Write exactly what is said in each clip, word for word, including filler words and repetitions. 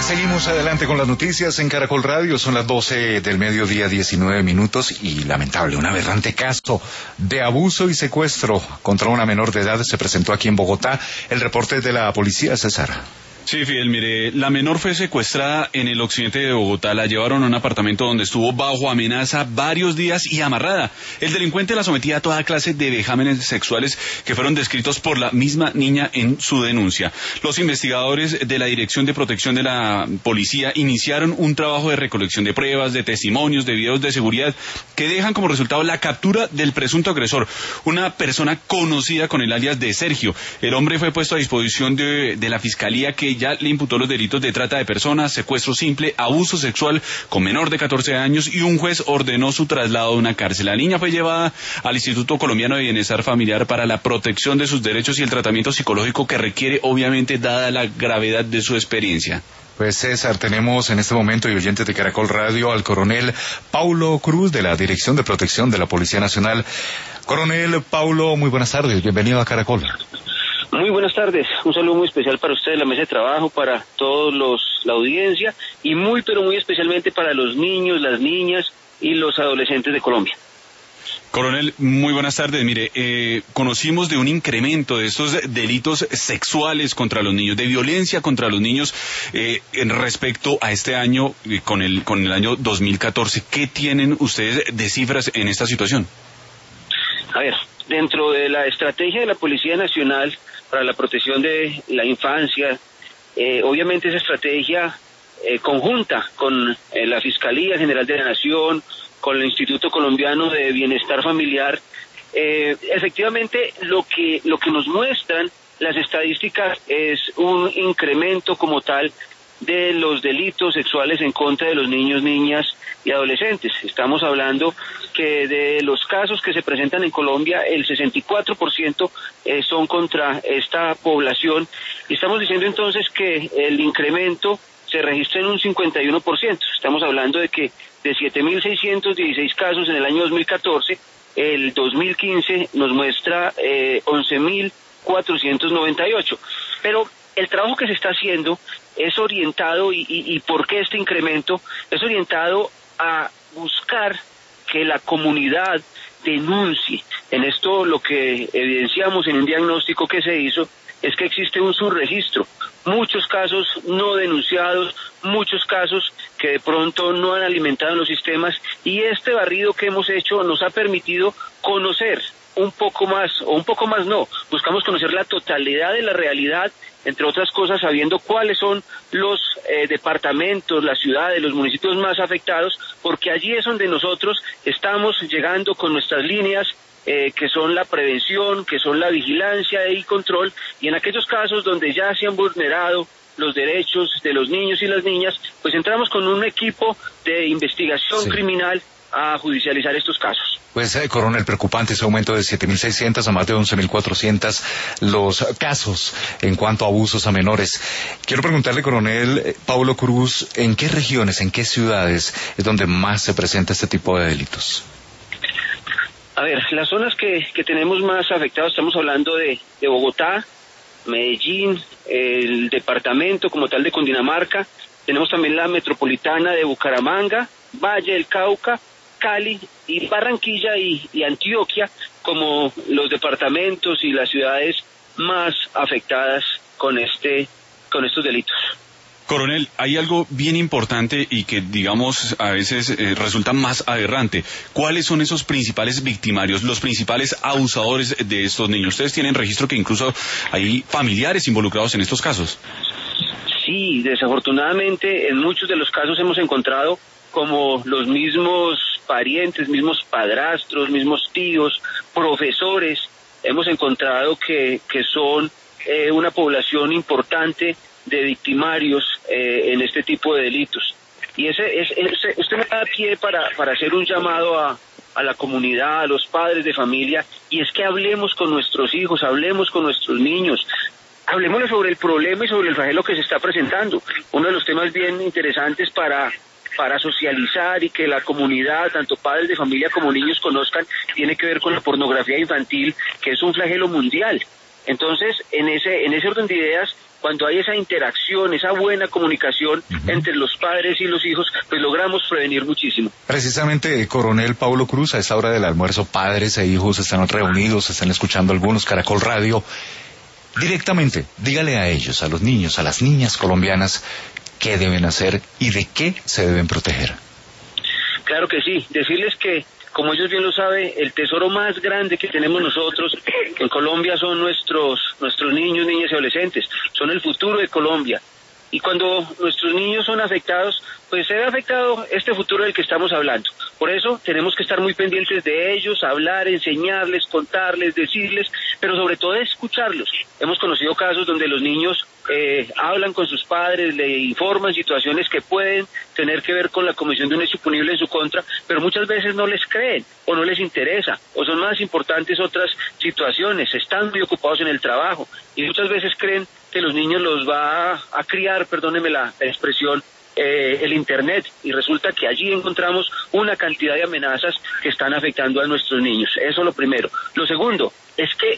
Seguimos adelante con las noticias en Caracol Radio. Son las doce del mediodía, diecinueve minutos, y lamentable, un aberrante caso de abuso y secuestro contra una menor de edad se presentó aquí en Bogotá. El reporte de la policía, César. Sí, Fidel, mire, la menor fue secuestrada en el occidente de Bogotá. La llevaron a un apartamento donde estuvo bajo amenaza varios días y amarrada. El delincuente la sometía a toda clase de vejámenes sexuales que fueron descritos por la misma niña en su denuncia. Los investigadores de la Dirección de Protección de la Policía iniciaron un trabajo de recolección de pruebas, de testimonios, de videos de seguridad que dejan como resultado la captura del presunto agresor, una persona conocida con el alias de Sergio. El hombre fue puesto a disposición de, de la Fiscalía, que ya le imputó los delitos de trata de personas, secuestro simple, abuso sexual con menor de catorce años, y un juez ordenó su traslado a una cárcel. La niña fue llevada al Instituto Colombiano de Bienestar Familiar para la protección de sus derechos y el tratamiento psicológico que requiere, obviamente, dada la gravedad de su experiencia. Pues César, tenemos en este momento, y oyentes de Caracol Radio, al coronel Paulo Cruz de la Dirección de Protección de la Policía Nacional. Coronel Paulo, muy buenas tardes, bienvenido a Caracol. Muy buenas tardes, un saludo muy especial para ustedes, la mesa de trabajo, para todos los, la audiencia, y muy pero muy especialmente para los niños, las niñas y los adolescentes de Colombia. Coronel, muy buenas tardes. Mire, eh, conocimos de un incremento de estos delitos sexuales contra los niños, de violencia contra los niños, eh, en respecto a este año, eh, con el con el año dos mil catorce. ¿Qué tienen ustedes de cifras en esta situación? A ver, dentro de la estrategia de la Policía Nacional para la protección de la infancia, eh, obviamente esa estrategia eh, conjunta con eh, la Fiscalía General de la Nación, con el Instituto Colombiano de Bienestar Familiar, eh, efectivamente lo que lo que nos muestran las estadísticas es un incremento como tal de los delitos sexuales en contra de los niños, niñas y adolescentes. Estamos hablando que de los casos que se presentan en Colombia, el sesenta y cuatro por ciento eh, son contra esta población, y estamos diciendo entonces que el incremento se registra en un cincuenta y uno por ciento. Estamos hablando de que de siete mil seiscientos dieciséis casos en el año dos mil catorce, el dos mil quince nos muestra eh, once mil cuatrocientos noventa y ocho. Pero el trabajo que se está haciendo es orientado, y, y, y ¿por qué este incremento? Es orientado a buscar que la comunidad denuncie. En esto lo que evidenciamos en un diagnóstico que se hizo es que existe un subregistro, muchos casos no denunciados, muchos casos que de pronto no han alimentado los sistemas, y este barrido que hemos hecho nos ha permitido conocer un poco más, o un poco más no, buscamos conocer la totalidad de la realidad, entre otras cosas sabiendo cuáles son los eh, departamentos, las ciudades, los municipios más afectados, porque allí es donde nosotros estamos llegando con nuestras líneas, eh, que son la prevención, que son la vigilancia y control, y en aquellos casos donde ya se han vulnerado los derechos de los niños y las niñas, pues entramos con un equipo de investigación sí. criminal a judicializar estos casos. Pues, eh, coronel, preocupante ese aumento de siete mil seiscientos a más de once mil cuatrocientos los casos en cuanto a abusos a menores. Quiero preguntarle, coronel eh, Paulo Cruz, ¿en qué regiones, en qué ciudades es donde más se presenta este tipo de delitos? A ver, las zonas que, que tenemos más afectadas, estamos hablando de, de Bogotá, Medellín, el departamento como tal de Cundinamarca, tenemos también la metropolitana de Bucaramanga, Valle del Cauca, Cali y Barranquilla y, y Antioquia como los departamentos y las ciudades más afectadas con este con estos delitos. Coronel, hay algo bien importante y que, digamos, a veces eh, resulta más aberrante. ¿Cuáles son esos principales victimarios, los principales abusadores de estos niños? Ustedes tienen registro que incluso hay familiares involucrados en estos casos. Sí, desafortunadamente en muchos de los casos hemos encontrado como los mismos parientes, mismos padrastros, mismos tíos, profesores, hemos encontrado que, que son eh, una población importante de victimarios eh, en este tipo de delitos. Y ese, ese, ese usted me da pie para, para hacer un llamado a, a la comunidad, a los padres de familia, y es que hablemos con nuestros hijos, hablemos con nuestros niños, hablemos sobre el problema y sobre el flagelo que se está presentando. Uno de los temas bien interesantes para para socializar y que la comunidad, tanto padres de familia como niños, conozcan, tiene que ver con la pornografía infantil, que es un flagelo mundial. Entonces, en ese en ese orden de ideas, cuando hay esa interacción, esa buena comunicación uh-huh. entre los padres y los hijos, pues logramos prevenir muchísimo. Precisamente, coronel Paulo Cruz, a esta hora del almuerzo, padres e hijos están reunidos, están escuchando algunos Caracol Radio. Directamente, dígale a ellos, a los niños, a las niñas colombianas, qué deben hacer y de qué se deben proteger. Claro que sí, decirles que, como ellos bien lo saben, el tesoro más grande que tenemos nosotros en Colombia son nuestros nuestros niños, niñas y adolescentes, son el futuro de Colombia. Y cuando nuestros niños son afectados, pues se ve afectado este futuro del que estamos hablando. Por eso tenemos que estar muy pendientes de ellos, hablar, enseñarles, contarles, decirles, pero sobre todo escucharlos. Hemos conocido casos donde los niños eh, hablan con sus padres, le informan situaciones que pueden tener que ver con la comisión de un hecho punible en su contra, pero muchas veces no les creen o no les interesa, o son más importantes otras situaciones, están muy ocupados en el trabajo y muchas veces creen que los niños los va a, a criar, perdónenme la expresión, eh, el Internet, y resulta que allí encontramos una cantidad de amenazas que están afectando a nuestros niños. Eso es lo primero. Lo segundo es que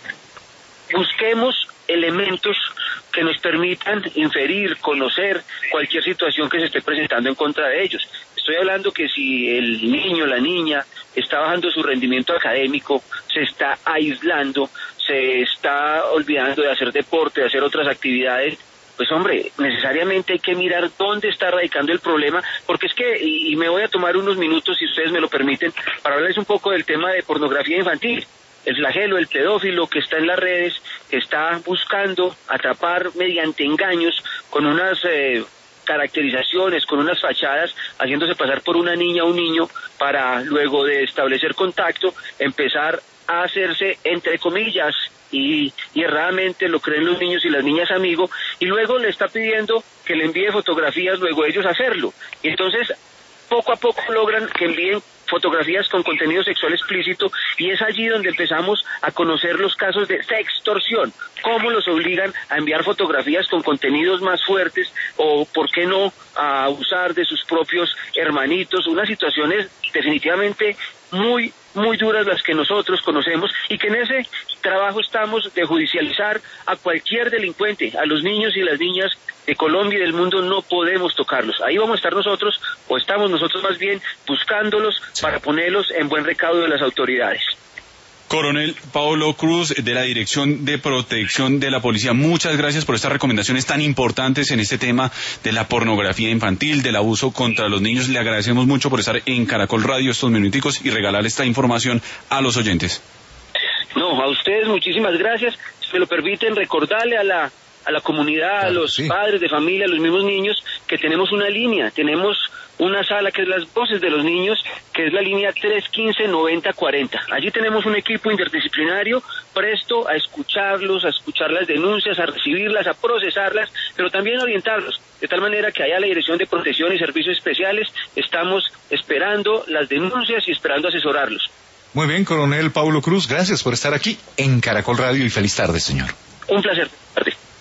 busquemos elementos que nos permitan inferir, conocer cualquier situación que se esté presentando en contra de ellos. Estoy hablando que si el niño, la niña, está bajando su rendimiento académico, se está aislando, se está olvidando de hacer deporte, de hacer otras actividades, pues hombre, necesariamente hay que mirar dónde está radicando el problema, porque es que, y, y me voy a tomar unos minutos, si ustedes me lo permiten, para hablarles un poco del tema de pornografía infantil. El flagelo, el pedófilo que está en las redes, que está buscando atrapar mediante engaños con unas eh, caracterizaciones, con unas fachadas, haciéndose pasar por una niña o un niño para luego de establecer contacto, empezar a hacerse, entre comillas, y, y erradamente lo creen los niños y las niñas amigo, y luego le está pidiendo que le envíe fotografías, luego ellos hacerlo. Y entonces, poco a poco logran que envíen fotografías con contenido sexual explícito, y es allí donde empezamos a conocer los casos de sextorsión, cómo los obligan a enviar fotografías con contenidos más fuertes, o por qué no a usar de sus propios hermanitos, unas situaciones definitivamente muy muy duras las que nosotros conocemos, y que en ese trabajo estamos de judicializar a cualquier delincuente. A los niños y las niñas de Colombia y del mundo no podemos tocarlos. Ahí vamos a estar nosotros, o estamos nosotros más bien, buscándolos sí. para ponerlos en buen recaudo de las autoridades. Coronel Paulo Cruz, de la Dirección de Protección de la Policía, muchas gracias por estas recomendaciones tan importantes en este tema de la pornografía infantil, del abuso contra los niños. Le agradecemos mucho por estar en Caracol Radio estos minuticos y regalar esta información a los oyentes. No, a ustedes muchísimas gracias. Si me lo permiten, recordarle a la a la comunidad, claro, a los sí. padres de familia, a los mismos niños, que tenemos una línea, tenemos una sala que es las voces de los niños, que es la línea tres uno cinco, noventa cuarenta. Allí tenemos un equipo interdisciplinario presto a escucharlos, a escuchar las denuncias, a recibirlas, a procesarlas, pero también a orientarlos, de tal manera que allá la Dirección de Protección y Servicios Especiales estamos esperando las denuncias y esperando asesorarlos. Muy bien, coronel Paulo Cruz, gracias por estar aquí en Caracol Radio y feliz tarde, señor. Un placer. Tarde.